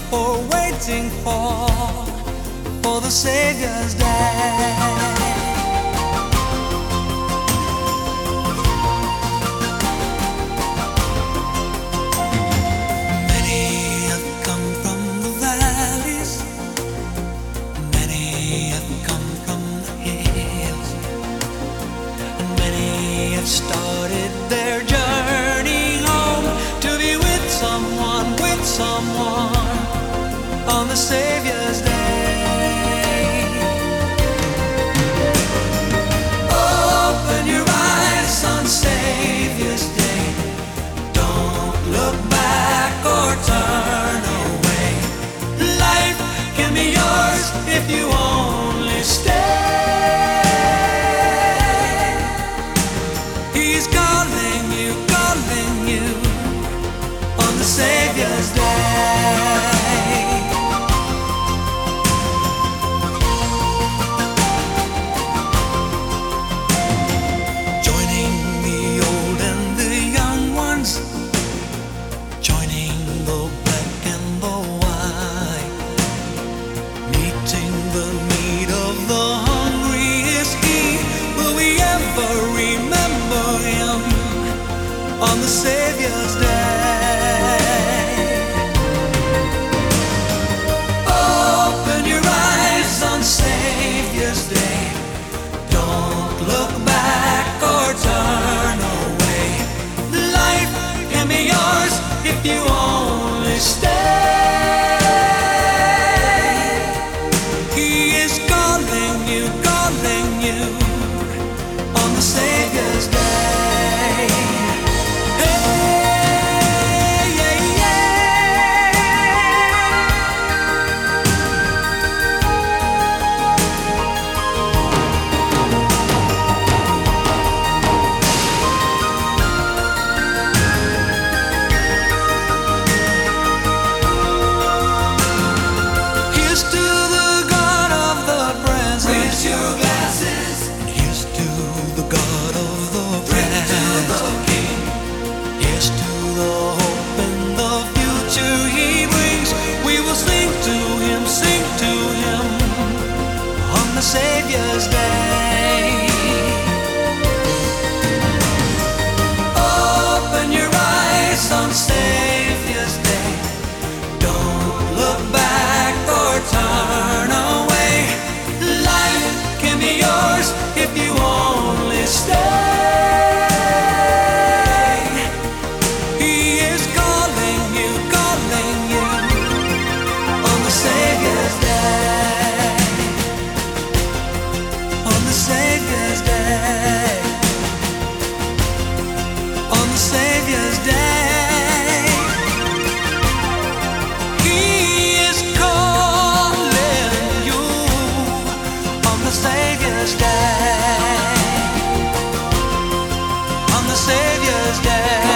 for waiting for the Savior's day. Started their journey home to be with someone on the Savior's day. Open your eyes on Savior's day. Don't look back or turn away. Life can be yours if you only stay. He's calling you on the Savior's day. Joining the old and the young ones, joining the black and the white, meeting the need of the hungry is He. Will we ever remember Him on the Savior's day? Open your eyes on Savior's day. Don't look back or turn away. Life can be yours if you only stay. He is calling you on the Savior's day. The Savior's day. Open your eyes on Savior's day. Don't look back or turn away. Life can be yours if you only stay. He is calling you on the Savior's day. Savior's day, on the Savior's day. He is calling you on the Savior's day, on the Savior's day.